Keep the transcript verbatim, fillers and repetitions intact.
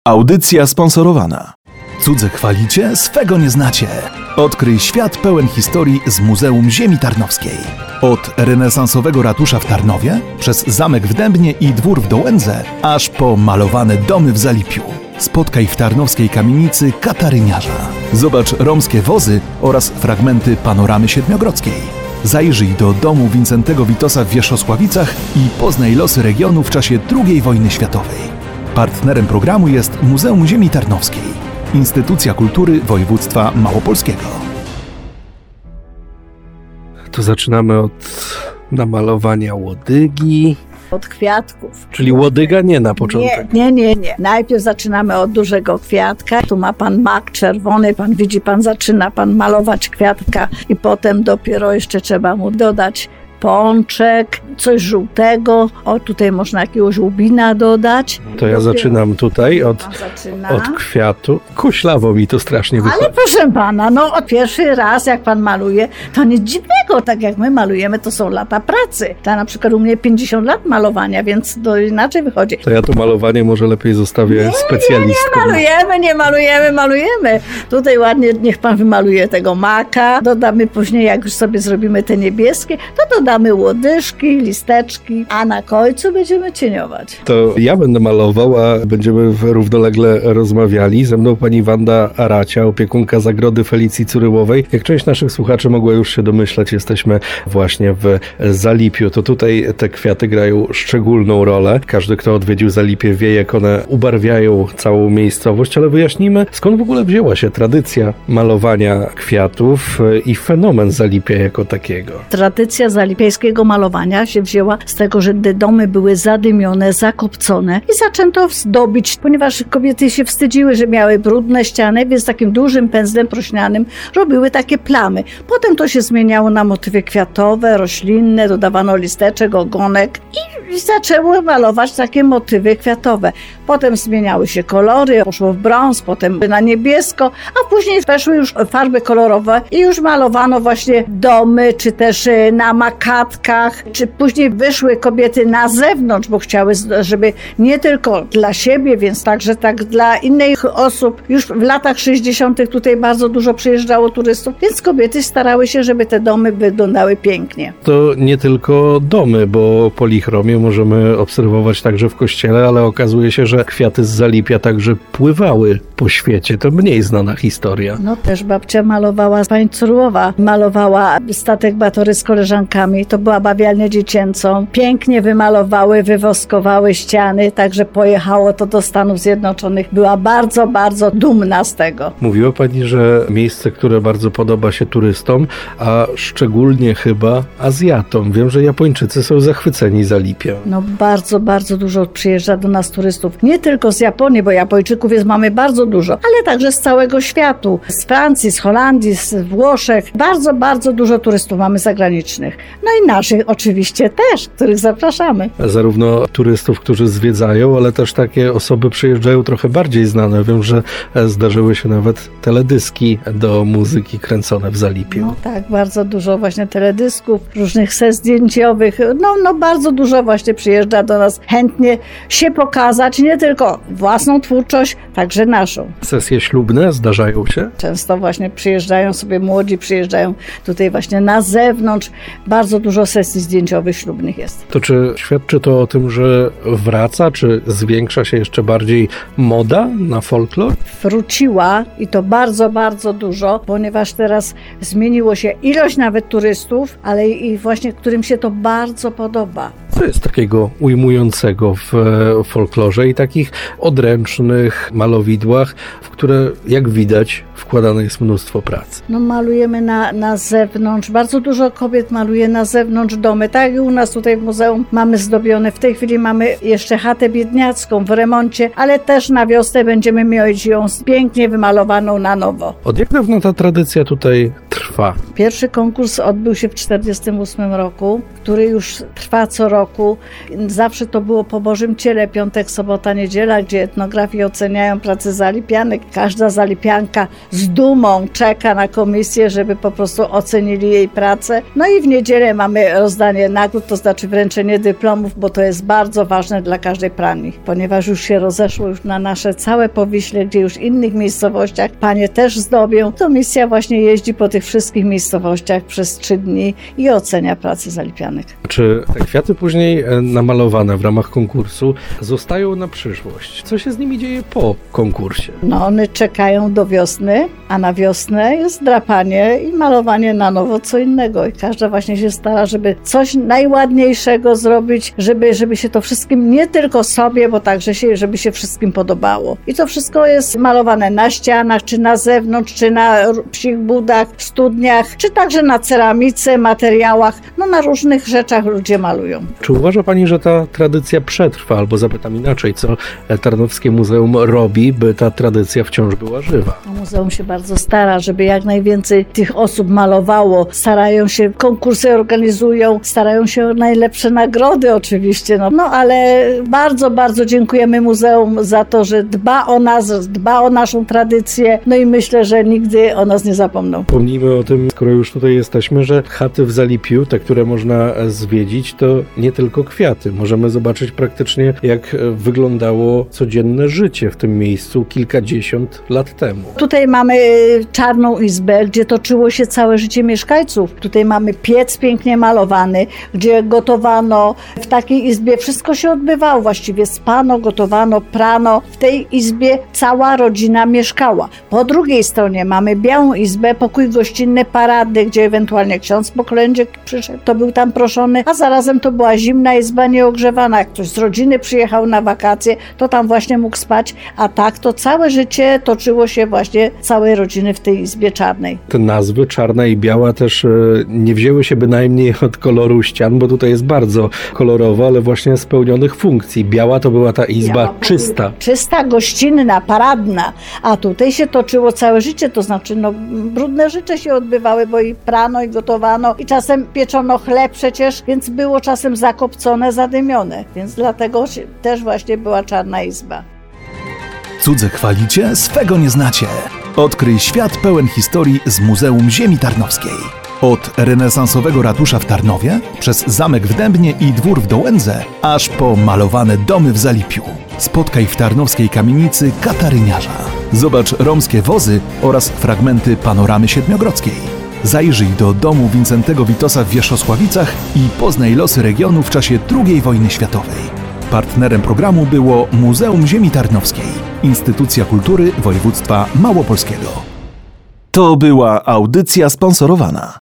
Audycja sponsorowana. Cudze chwalicie, swego nie znacie. Odkryj świat pełen historii z Muzeum Ziemi Tarnowskiej. Od renesansowego ratusza w Tarnowie, przez zamek w Dębnie i dwór w Dołędze, aż po malowane domy w Zalipiu. Spotkaj w tarnowskiej kamienicy kataryniarza. Zobacz romskie wozy oraz fragmenty panoramy siedmiogrodzkiej. Zajrzyj do domu Wincentego Witosa w Wierzchosławicach i poznaj losy regionu w czasie drugiej wojny światowej. Partnerem programu jest Muzeum Ziemi Tarnowskiej, instytucja kultury województwa małopolskiego. To zaczynamy od namalowania łodygi. Od kwiatków. Czyli łodyga nie na początek. Nie, nie, nie, nie. Najpierw zaczynamy od dużego kwiatka. Tu ma pan mak czerwony, pan widzi, pan zaczyna pan malować kwiatka i potem dopiero jeszcze trzeba mu dodać pączek, coś żółtego. O, tutaj można jakiegoś łubina dodać. To ja dopiero zaczynam tutaj od, od kwiatu. Kuślawo mi to strasznie wychodzi. Ale proszę pana, no od pierwszy raz jak pan maluje, to nic dziwnego, tak jak my malujemy, to są lata pracy. To na przykład u mnie pięćdziesiąt lat malowania, więc to inaczej wychodzi. To ja to malowanie może lepiej zostawię nie, specjalistkom. Nie, nie malujemy, nie malujemy, malujemy. Tutaj ładnie niech pan wymaluje tego maka. Dodamy później, jak już sobie zrobimy te niebieskie, to dodamy Damy łodyżki, listeczki, a na końcu będziemy cieniować. To ja będę malował, a będziemy równolegle rozmawiali. Ze mną pani Wanda Aracia, opiekunka Zagrody Felicji Curyłowej. Jak część naszych słuchaczy mogła już się domyślać, jesteśmy właśnie w Zalipiu. To tutaj te kwiaty grają szczególną rolę. Każdy, kto odwiedził Zalipie, wie, jak one ubarwiają całą miejscowość, ale wyjaśnijmy, skąd w ogóle wzięła się tradycja malowania kwiatów i fenomen Zalipia jako takiego. Tradycja zalipiejskiego malowania się wzięła z tego, że te domy były zadymione, zakopcone i zaczęto zdobić, ponieważ kobiety się wstydziły, że miały brudne ściany, więc takim dużym pędzlem prośnianym robiły takie plamy. Potem to się zmieniało na motywy kwiatowe, roślinne, dodawano listeczek, ogonek i zaczęły malować takie motywy kwiatowe. Potem zmieniały się kolory, poszło w brąz, potem na niebiesko, a później weszły już farby kolorowe i już malowano właśnie domy, czy też na makatkach, czy później wyszły kobiety na zewnątrz, bo chciały, żeby nie tylko dla siebie, więc także tak dla innych osób. Już w latach sześćdziesiątych tutaj bardzo dużo przyjeżdżało turystów, więc kobiety starały się, żeby te domy wyglądały pięknie. To nie tylko domy, bo polichromię możemy obserwować także w kościele, ale okazuje się, że kwiaty z Zalipia także pływały po świecie. To mniej znana historia. No też babcia malowała, pani Curyłowa malowała statek Batory z koleżankami. To była bawialnia dziecięcą. Pięknie wymalowały, wywoskowały ściany, także pojechało to do Stanów Zjednoczonych. Była bardzo, bardzo dumna z tego. Mówiła pani, że miejsce, które bardzo podoba się turystom, a szczególnie chyba Azjatom. Wiem, że Japończycy są zachwyceni Zalipiem. No bardzo, bardzo dużo przyjeżdża do nas turystów. Nie tylko z Japonii, bo Japończyków jest, mamy bardzo dużo, ale także z całego światu. Z Francji, z Holandii, z Włoszech. Bardzo, bardzo dużo turystów mamy zagranicznych. No i naszych oczywiście też, których zapraszamy. Zarówno turystów, którzy zwiedzają, ale też takie osoby przyjeżdżają trochę bardziej znane. Wiem, że zdarzyły się nawet teledyski do muzyki kręcone w Zalipiu. No tak, bardzo dużo właśnie teledysków, różnych sesji zdjęciowych. No, no bardzo dużo właśnie przyjeżdża do nas chętnie się pokazać, nie tylko własną twórczość, także naszą. Sesje ślubne zdarzają się? Często właśnie przyjeżdżają sobie młodzi, przyjeżdżają tutaj właśnie na zewnątrz. Bardzo dużo sesji zdjęciowych ślubnych jest. To czy świadczy to o tym, że wraca, czy zwiększa się jeszcze bardziej moda na folklor? Wróciła i to bardzo, bardzo dużo, ponieważ teraz zmieniło się ilość nawet turystów, ale i właśnie którym się to bardzo podoba. Co jest takiego ujmującego w folklorze i takich odręcznych malowidłach, w które, jak widać, wkładane jest mnóstwo pracy? No malujemy na, na zewnątrz. Bardzo dużo kobiet maluje na zewnątrz domy. Tak i u nas tutaj w muzeum mamy zdobione. W tej chwili mamy jeszcze chatę biedniacką w remoncie, ale też na wiosnę będziemy mieć ją pięknie wymalowaną na nowo. Od jak dawno ta tradycja tutaj trwa? Pierwszy konkurs odbył się w czterdziestym ósmym roku, który już trwa co roku. Zawsze to było po Bożym Ciele, piątek, sobota, niedziela, gdzie etnografii oceniają pracę zalipianek. Każda zalipianka z dumą czeka na komisję, żeby po prostu ocenili jej pracę. No i w niedzielę mamy rozdanie nagród, to znaczy wręczenie dyplomów, bo to jest bardzo ważne dla każdej pani, ponieważ już się rozeszło już na nasze całe Powiśle, gdzie już w innych miejscowościach panie też zdobią. Komisja właśnie jeździ po tych wszystkich miejscowościach przez trzy dni i ocenia pracę zalipianek. Czy te kwiaty później namalowane w ramach konkursu zostają na przyszłość? Co się z nimi dzieje po konkursie? No one czekają do wiosny, a na wiosnę jest drapanie i malowanie na nowo co innego. I każda właśnie się stara, żeby coś najładniejszego zrobić, żeby, żeby się to wszystkim, nie tylko sobie, bo także się, żeby się wszystkim podobało. I to wszystko jest malowane na ścianach, czy na zewnątrz, czy na psich budach, studniach, czy także na ceramice, materiałach. No na różnych rzeczach ludzie malują. Czy uważa pani, że ta tradycja przetrwa? Albo zapytam inaczej, co Tarnowskie Muzeum robi, by ta tradycja wciąż była żywa? Muzeum się bardzo stara, żeby jak najwięcej tych osób malowało. Starają się, konkursy organizują, starają się o najlepsze nagrody oczywiście. No, no ale bardzo, bardzo dziękujemy muzeum za to, że dba o nas, dba o naszą tradycję. No i myślę, że nigdy o nas nie zapomną. Pomnijmy o tym, skoro już tutaj jesteśmy, że chaty w Zalipiu, te, które można zwiedzić, to nie tylko kwiaty. Możemy zobaczyć praktycznie, jak wyglądało codzienne życie w tym miejscu kilkadziesiąt lat temu. Tutaj mamy czarną izbę, gdzie toczyło się całe życie mieszkańców. Tutaj mamy piec pięknie malowany, gdzie gotowano. W takiej izbie wszystko się odbywało. Właściwie spano, gotowano, prano. W tej izbie cała rodzina mieszkała. Po drugiej stronie mamy białą izbę, pokój gościnny, paradny, gdzie ewentualnie ksiądz po kolędzie przyszedł, to był tam proszony, a zarazem to była zimna izba nieogrzewana. Jak ktoś z rodziny przyjechał na wakacje, to tam właśnie mógł spać, a tak to całe życie toczyło się właśnie całej rodziny w tej izbie czarnej. Te nazwy czarna i biała też nie wzięły się bynajmniej od koloru ścian, bo tutaj jest bardzo kolorowo, ale właśnie spełnionych funkcji. Biała to była ta izba biała, czysta. Czysta, gościnna, paradna, a tutaj się toczyło całe życie, to znaczy no brudne życie się odbywały, bo i prano, i gotowano, i czasem pieczono chleb przecież, więc było czasem zakopcone, zadymione, więc dlatego też właśnie była czarna izba. Cudze chwalicie, swego nie znacie. Odkryj świat pełen historii z Muzeum Ziemi Tarnowskiej. Od renesansowego ratusza w Tarnowie, przez zamek w Dębnie i dwór w Dołędze, aż po malowane domy w Zalipiu. Spotkaj w tarnowskiej kamienicy Kataryniarza. Zobacz romskie wozy oraz fragmenty panoramy siedmiogrodzkiej. Zajrzyj do domu Wincentego Witosa w Wierzchosławicach i poznaj losy regionu w czasie drugiej wojny światowej. Partnerem programu było Muzeum Ziemi Tarnowskiej, Instytucja Kultury Województwa Małopolskiego. To była audycja sponsorowana.